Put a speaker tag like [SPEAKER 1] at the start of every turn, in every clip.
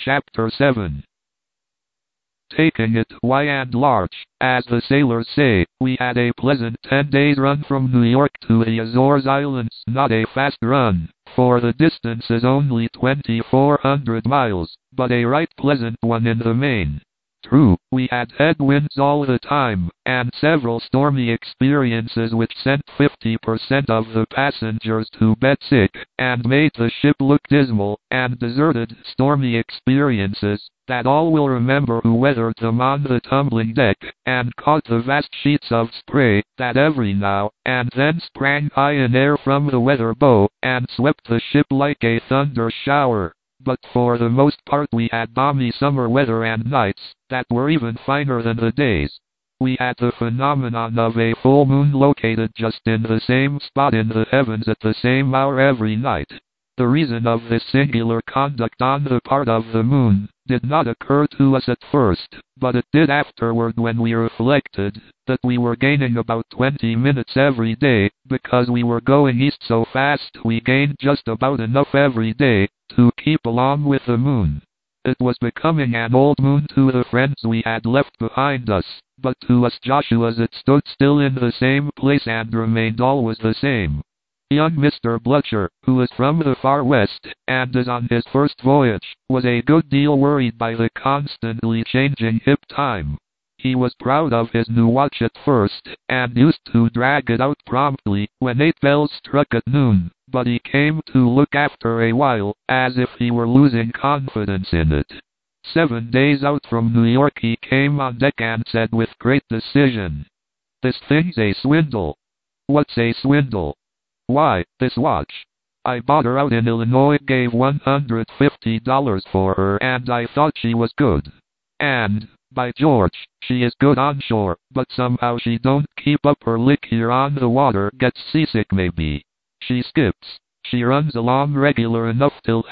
[SPEAKER 1] Chapter 7. Taking it by and large, as the sailors say, we had a pleasant 10 days run from New York to the Azores Islands. Not a fast run, for the distance is only 2,400 miles, but a right pleasant one in the main. True, we had headwinds all the time, and several stormy experiences which sent 50% of the passengers to bed sick, and made the ship look dismal and deserted. Stormy experiences, that all will remember who weathered them on the tumbling deck, and caught the vast sheets of spray, that every now and then sprang high in air from the weather bow, and swept the ship like a thunder shower. But for the most part we had balmy summer weather and nights that were even finer than the days. We had the phenomenon of a full moon located just in the same spot in the heavens at the same hour every night. The reason of this singular conduct on the part of the moon did not occur to us at first, but it did afterward when we reflected that we were gaining about 20 minutes every day, because we were going east so fast we gained just about enough every day to keep along with the moon. It was becoming an old moon to the friends we had left behind us, but to us Joshuas it stood still in the same place and remained always the same. Young Mr. Blutcher, who is from the far west, and is on his first voyage, was a good deal worried by the constantly changing hip time. He was proud of his new watch at first, and used to drag it out promptly when 8 bells struck at noon, but he came to look after a while, as if he were losing confidence in it. 7 days out from New York he came on deck and said with great decision, "This thing's a swindle." "What's a swindle?" "Why, this watch. I bought her out in Illinois, gave $150 for her, and I thought she was good. And, by George, she is good on shore, but somehow she don't keep up her lick here on the water, gets seasick maybe. She skips. She runs along regular enough till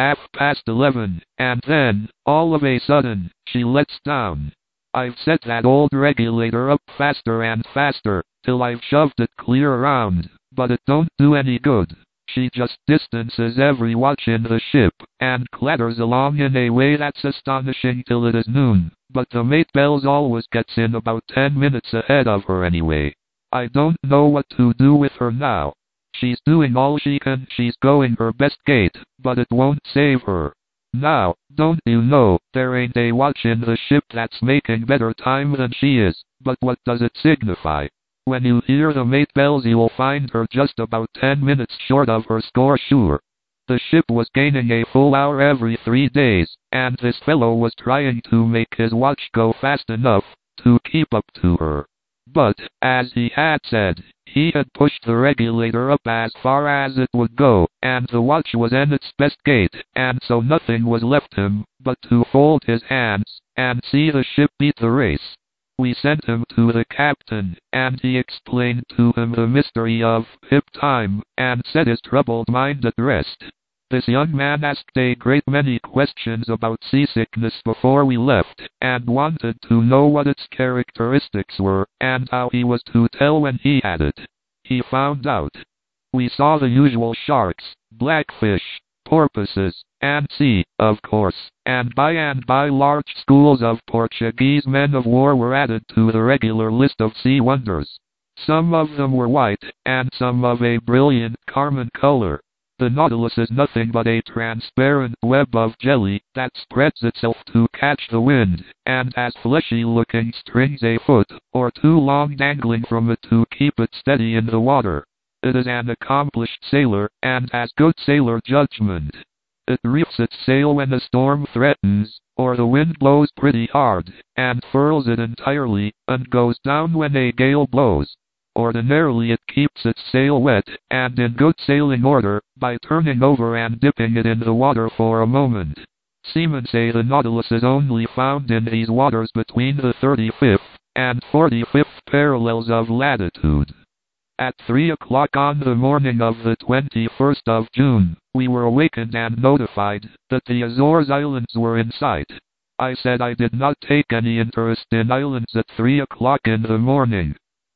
[SPEAKER 1] 11:30, and then, all of a sudden, she lets down. I've set that old regulator up faster and faster, till I've shoved it clear around, but it don't do any good. She just distances every watch in the ship, and clatters along in a way that's astonishing till it is noon, but the mate bells always gets in about 10 minutes ahead of her anyway. I don't know what to do with her now. She's doing all she can, she's going her best gait, but it won't save her. Now, don't you know, there ain't a watch in the ship that's making better time than she is, but what does it signify? When you hear the mate bells you'll find her just about 10 minutes short of her score sure." The ship was gaining a full hour every 3 days, and this fellow was trying to make his watch go fast enough to keep up to her. But, as he had said, he had pushed the regulator up as far as it would go, and the watch was in its best gait, and so nothing was left him but to fold his hands and see the ship beat the race. We sent him to the captain, and he explained to him the mystery of hip time, and set his troubled mind at rest. This young man asked a great many questions about seasickness before we left, and wanted to know what its characteristics were, and how he was to tell when he had it. He found out. We saw the usual sharks, blackfish, porpoises, and sea, of course, and by large schools of Portuguese men of war were added to the regular list of sea wonders. Some of them were white, and some of a brilliant carmine color. The Nautilus is nothing but a transparent web of jelly that spreads itself to catch the wind, and has fleshy-looking strings a foot or 2 long dangling from it to keep it steady in the water. It is an accomplished sailor, and has good sailor judgment. It reefs its sail when a storm threatens, or the wind blows pretty hard, and furls it entirely, and goes down when a gale blows. Ordinarily it keeps its sail wet, and in good sailing order, by turning over and dipping it in the water for a moment. Seamen say the Nautilus is only found in these waters between the 35th and 45th parallels of latitude. At 3 o'clock on the morning of the 21st of June, we were awakened and notified that the Azores Islands were in sight. I said I did not take any interest in islands at 3 o'clock in the morning.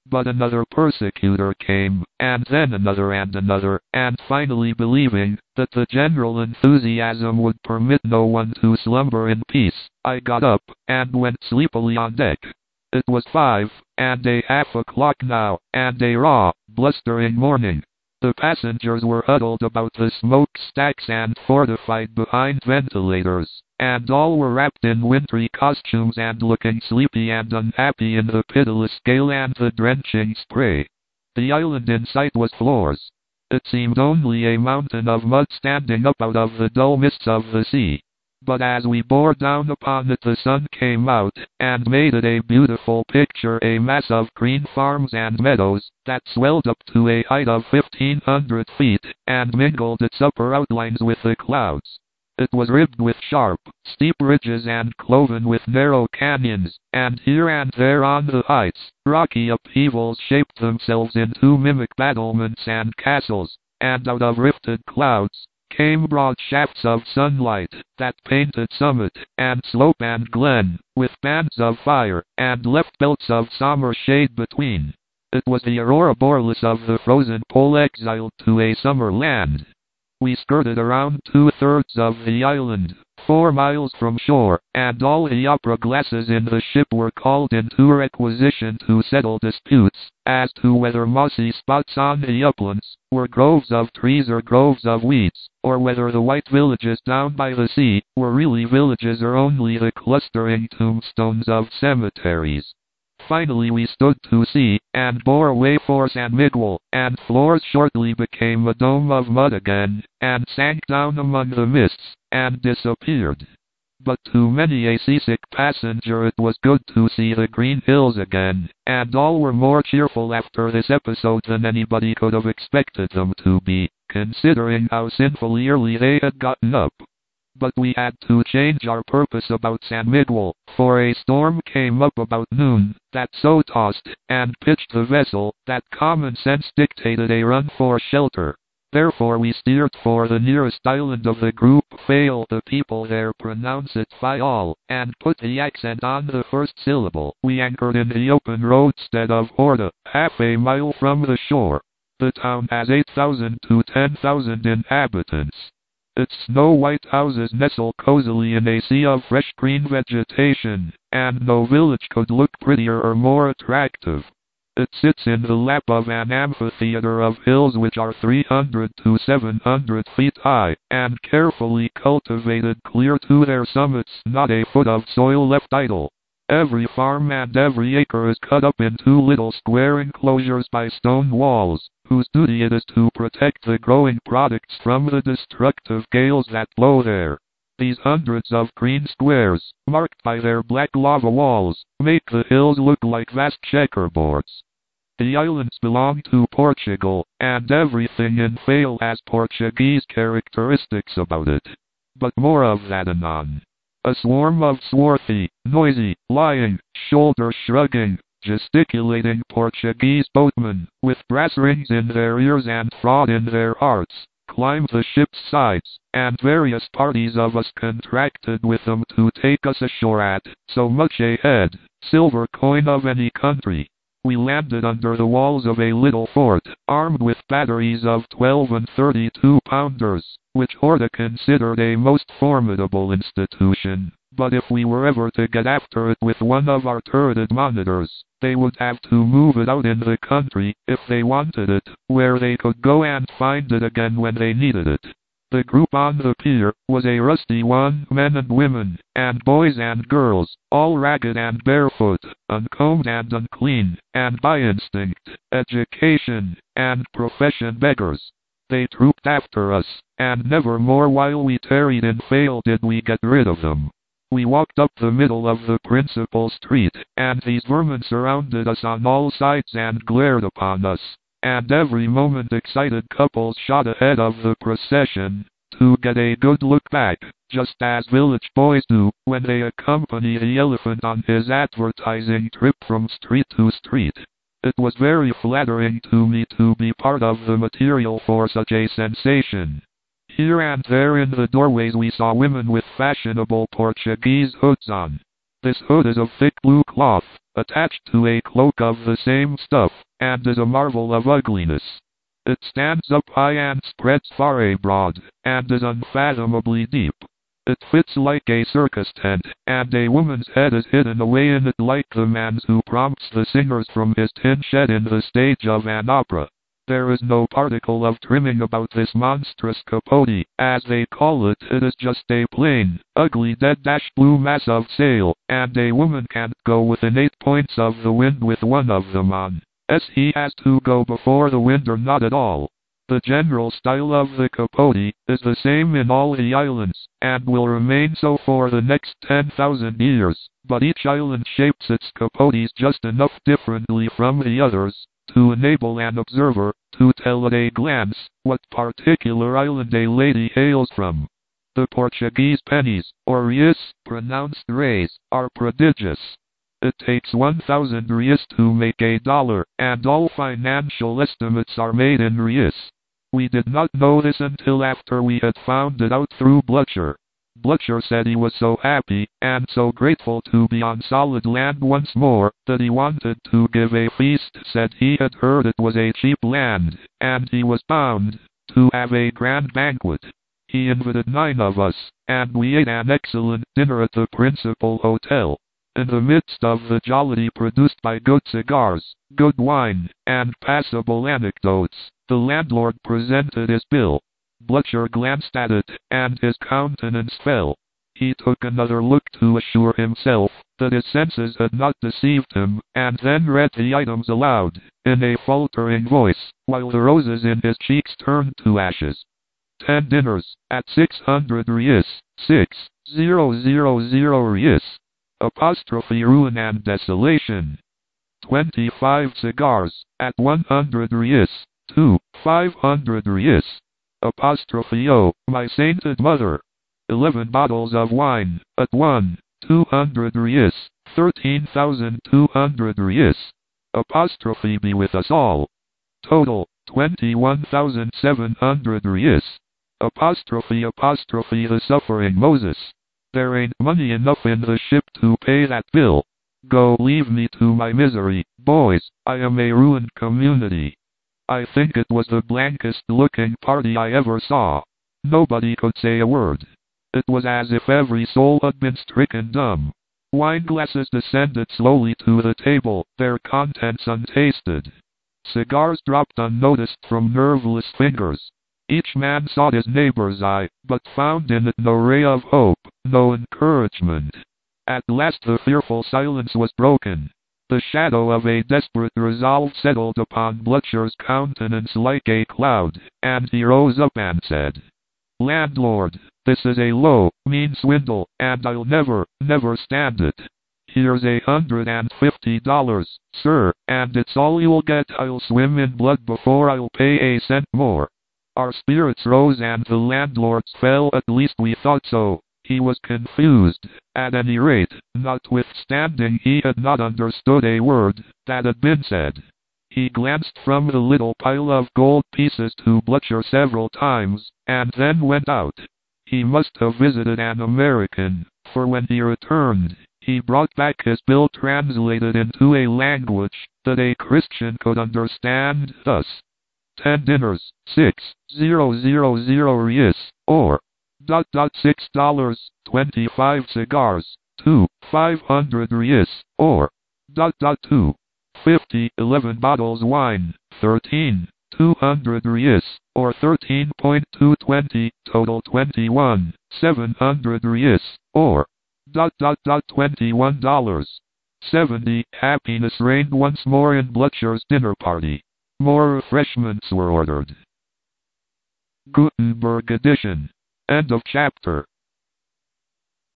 [SPEAKER 1] But another persecutor came, and then another, and finally, believing that the general enthusiasm would permit no one to slumber in peace, I got up, and went sleepily on deck. It was 5:30 o'clock now, and a raw, blustering morning. The passengers were huddled about the smokestacks and fortified behind ventilators, and all were wrapped in wintry costumes and looking sleepy and unhappy in the pitiless gale and the drenching spray. The island in sight was floors. It seemed only a mountain of mud standing up out of the dull mists of the sea. But as we bore down upon it, the sun came out, and made it a beautiful picture, a mass of green farms and meadows, that swelled up to a height of 1,500 feet, and mingled its upper outlines with the clouds. It was ribbed with sharp, steep ridges and cloven with narrow canyons, and here and there on the heights, rocky upheavals shaped themselves into mimic battlements and castles, and out of rifted clouds came broad shafts of sunlight, that painted summit, and slope and glen, with bands of fire, and left belts of summer shade between. It was the aurora borealis of the frozen pole exiled to a summer land. We skirted around 2/3 of the island, 4 miles from shore, and all the opera glasses in the ship were called into requisition to settle disputes as to whether mossy spots on the uplands were groves of trees or groves of weeds, or whether the white villages down by the sea were really villages or only the clustering tombstones of cemeteries. Finally we stood to sea, and bore away for San Miguel, and floors shortly became a dome of mud again, and sank down among the mists, and disappeared. But to many a seasick passenger it was good to see the green hills again, and all were more cheerful after this episode than anybody could have expected them to be, considering how sinfully early they had gotten up. But we had to change our purpose about San Miguel, for a storm came up about noon, that so tossed and pitched the vessel, that common sense dictated a run for shelter. Therefore we steered for the nearest island of the group, Fayal, the people there pronounce it Fayal, and put the accent on the first syllable. We anchored in the open roadstead of Horta, half a mile from the shore. The town has 8,000 to 10,000 inhabitants. Its snow-white houses nestle cozily in a sea of fresh green vegetation, and no village could look prettier or more attractive. It sits in the lap of an amphitheater of hills which are 300 to 700 feet high, and carefully cultivated clear to their summits, not a foot of soil left idle. Every farm and every acre is cut up into little square enclosures by stone walls, whose duty it is to protect the growing products from the destructive gales that blow there. These hundreds of green squares, marked by their black lava walls, make the hills look like vast checkerboards. The islands belong to Portugal, and everything in Fayal has Portuguese characteristics about it. But more of that anon. A swarm of swarthy, noisy, lying, shoulder-shrugging, gesticulating Portuguese boatmen, with brass rings in their ears and fraud in their hearts, climbed the ship's sides, and various parties of us contracted with them to take us ashore at so much a head, silver coin of any country. We landed under the walls of a little fort, armed with batteries of 12 and 32-pounders, which Horta considered a most formidable institution. But if we were ever to get after it with one of our turreted monitors, they would have to move it out in the country, if they wanted it, where they could go and find it again when they needed it. The group on the pier was a rusty one, men and women, and boys and girls, all ragged and barefoot, uncombed and unclean, and by instinct, education, and profession beggars. They trooped after us, and never more while we tarried in Fayal did we get rid of them. We walked up the middle of the principal street, and these vermin surrounded us on all sides and glared upon us, and every moment excited couples shot ahead of the procession, to get a good look back, just as village boys do, when they accompany the elephant on his advertising trip from street to street. It was very flattering to me to be part of the material for such a sensation. Here and there in the doorways we saw women with fashionable Portuguese hoods on. This hood is of thick blue cloth, attached to a cloak of the same stuff, and is a marvel of ugliness. It stands up high and spreads far abroad, and is unfathomably deep. It fits like a circus tent, and a woman's head is hidden away in it like the man's who prompts the singers from his tin shed in the stage of an opera. There is no particle of trimming about this monstrous capote, as they call it. It is just a plain, ugly dead-blue mass of sail, and a woman can't go within 8 points of the wind with one of them on. He has to go before the wind or not at all. The general style of the capote is the same in all the islands, and will remain so for the next 10,000 years, but each island shapes its capotes just enough differently from the others to enable an observer to tell at a glance what particular island a lady hails from. The Portuguese pennies, or reis, pronounced reis, are prodigious. It takes 1,000 reis to make a dollar, and all financial estimates are made in reis. We did not know this until after we had found it out through Blucher. Blucher said he was so happy, and so grateful to be on solid land once more, that he wanted to give a feast. Said he had heard it was a cheap land, and he was bound to have a grand banquet. He invited 9 of us, and we ate an excellent dinner at the principal hotel. In the midst of the jollity produced by good cigars, good wine, and passable anecdotes, the landlord presented his bill. Blucher glanced at it, and his countenance fell. He took another look to assure himself that his senses had not deceived him, and then read the items aloud, in a faltering voice, while the roses in his cheeks turned to ashes. 10 dinners, at 600 reis, 6,000 reis. Apostrophe ruin and desolation. 25 cigars, at 100 reis, 500 reis. Apostrophe oh, my sainted mother. 11 bottles of wine, at 200 reis, 13,200 reis. Apostrophe be with us all. Total, 21,700 reis. Apostrophe the suffering Moses. There ain't money enough in the ship to pay that bill. Go, leave me to my misery, boys. I am a ruined community. I think it was the blankest looking party I ever saw. Nobody could say a word. It was as if every soul had been stricken dumb. Wine glasses descended slowly to the table, their contents untasted. Cigars dropped unnoticed from nerveless fingers. Each man sought his neighbor's eye, but found in it no ray of hope, no encouragement. At last the fearful silence was broken. The shadow of a desperate resolve settled upon Blucher's countenance like a cloud, and he rose up and said, "Landlord, this is a low, mean swindle, and I'll never stand it. Here's $150, sir, and it's all you'll get. I'll swim in blood before I'll pay a cent more." Our spirits rose and the landlord's fell, at least we thought so. He was confused. At any rate, notwithstanding he had not understood a word that had been said. He glanced from the little pile of gold pieces to Blucher several times, and then went out. He must have visited an American, for when he returned, he brought back his bill translated into a language that a Christian could understand, thus: 10 dinners, 6,000 reis, or $6, 25 cigars, 500 reis, or $2.50, 11 bottles wine, 200 reis, or 13.220, total 21,700 reis, or $21.70. Happiness reigned once more in Blucher's dinner party. More refreshments were ordered. Gutenberg edition. End of chapter.